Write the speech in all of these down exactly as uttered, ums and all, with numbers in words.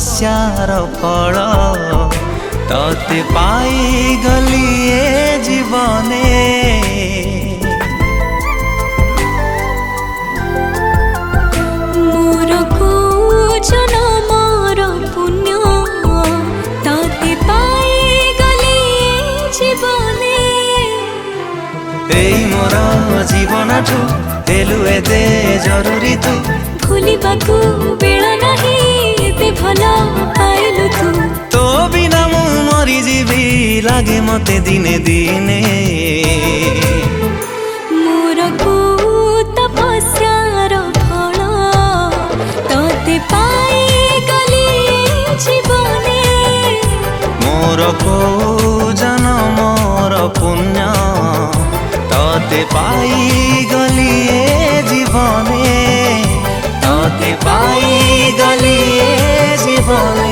तपस्यार फल तते पाई गली ए जीवने। मोर को जन्मर पुण्य तते पाई गली ए जीवने। एई मोर जीवन ठू हेलु एते जरूरी तू भूलिबाकू बेला नाही एते भला पाइलु तू। तो बिना मु मरी जीवी लागे मते दिने दिने। मोर को तपस्यार फल तते पाई गली जीवने। मोर को जन्मर पुण्य तते पाई गली ए जीवने तते पाई गली ए जीवने।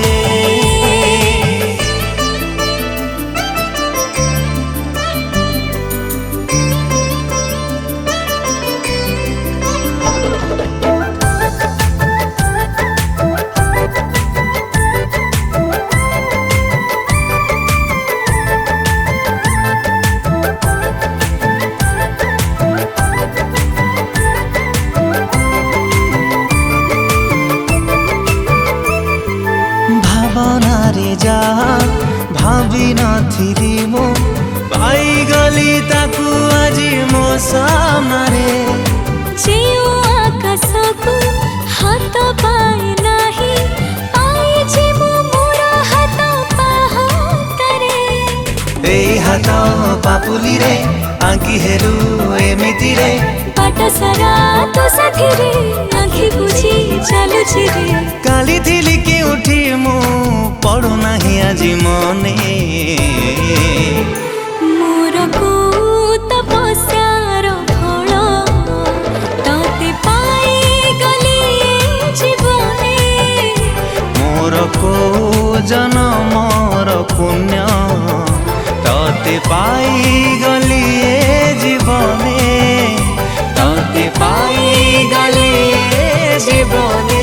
भावनारे जा भावी नथिली मो पाई गली ताकू आजी मो सामने। जेउ आकाश को हाथ पाए नाही पाए जे मो मोर हाथ पाहतरे। एई हाथ पापुली रे आंकी हेलु एमिति रे बाट सारा तो साथी रे आँखि बुझी चालुछि रे। काली थिली के उठी मु पड़ू नाही आजी मने। मोर को तपस्यार फल तते पाई गली जीवने। मोर को जन्मर पुण्य तते पाई गली ए जीवने तते पाई गली ए जीवने।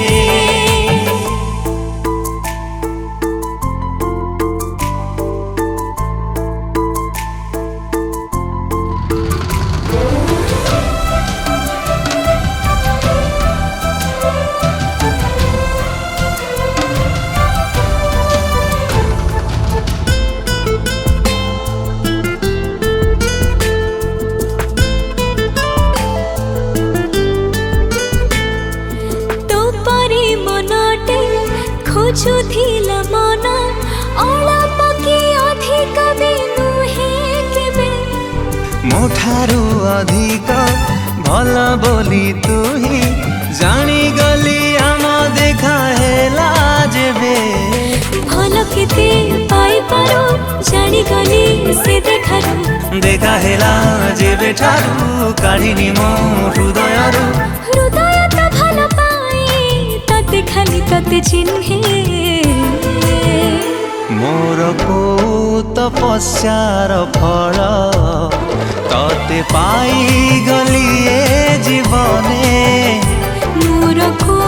खोजुथिला मन अळप कि अधिक भी नुहे केबे। मोठारू अधिक भल बोली तू ही जानी गली आम देखा हेला जेबे। भल केते पाई पारो जानी गली से देखारू। देखा हेला जेबे ठारू काढ़िनी मो हृदयरू। हृदय तो भल पाई तते खाली तते चिन्हे। मोर को तपस्यार फल तते पाई गली ए जीवने। मोर को